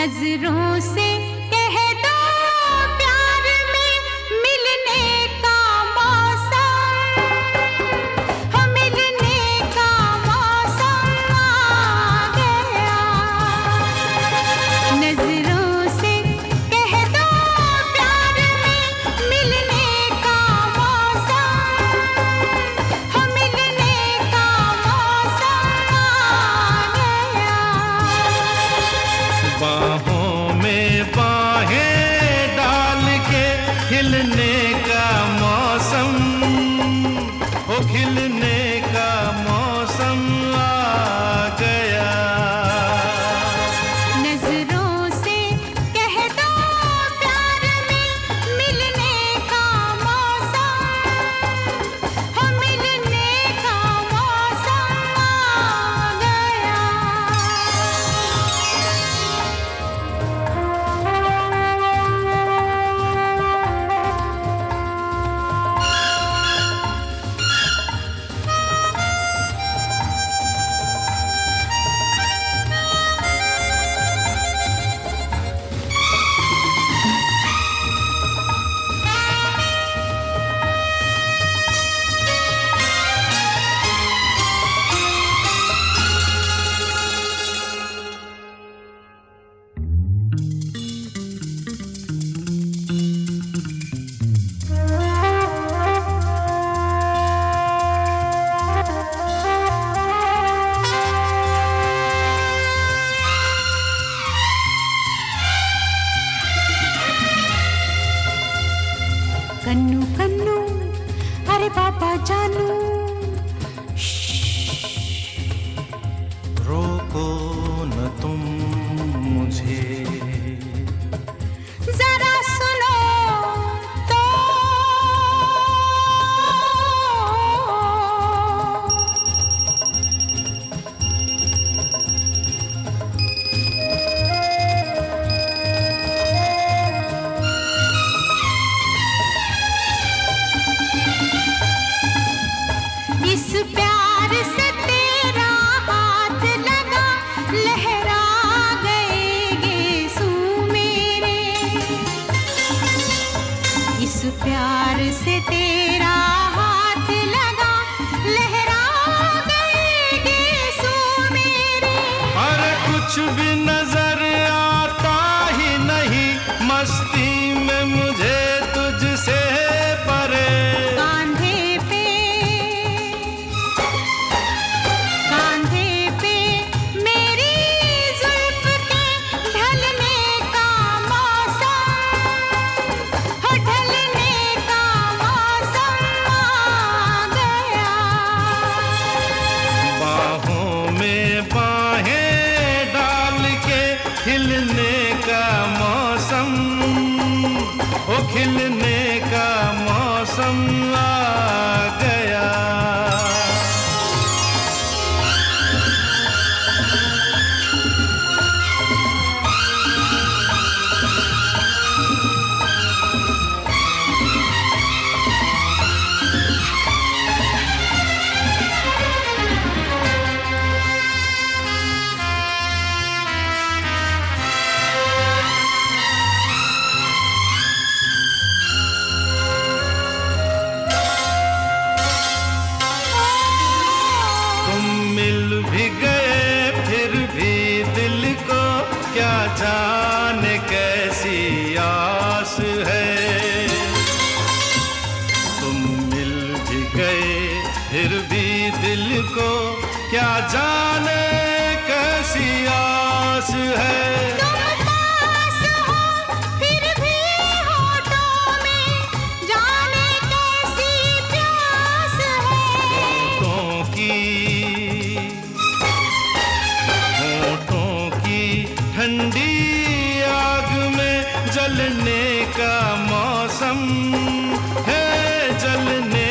नजरों से कह दो प्यार में मिलने का मौसम, हो मिलने का मौसम आ गया। नजरों से कह दो प्यार में मिलने का मौसम, हो मिलने का मौसम आ गया। बाहों में बाहें डाल के खिलने का मौसम, ओ खिलने का मौसम आ गया। नजरों से कह दो प्यार में मिलने का मौसम, हो मिलने का मौसम आ गया। कन्नू कन्नू अरे बाबा जानू, रोको न तुम मुझे, जरा सुनो तो। इस प्यार से तेरा हाथ लगा, लहरा गए गेसू मेरे। इस प्यार से तेरा हाथ लगा, लहरा गए गेसू मेरे। अरे कुछ भी नजर आता ही नहीं, मस्ती में मुझे तुझसे परे। कांधे पे मेरी जुल्फ के ढलने का मौसम, हो ढलने का मौसम आ गया। बाहों में बाहें डाल के खिलने का मौसम, ओ खिलने का मौसम आ गया। मिल भी गए फिर भी दिल को क्या जाने कैसी आस है। तुम मिल भी गए फिर भी दिल को क्या जाने कैसी आस है। तुम पास हो फिर भी होठों में जाने कैसी प्यास है। होठों की ठंडी आग में जलने का मौसम है, जलने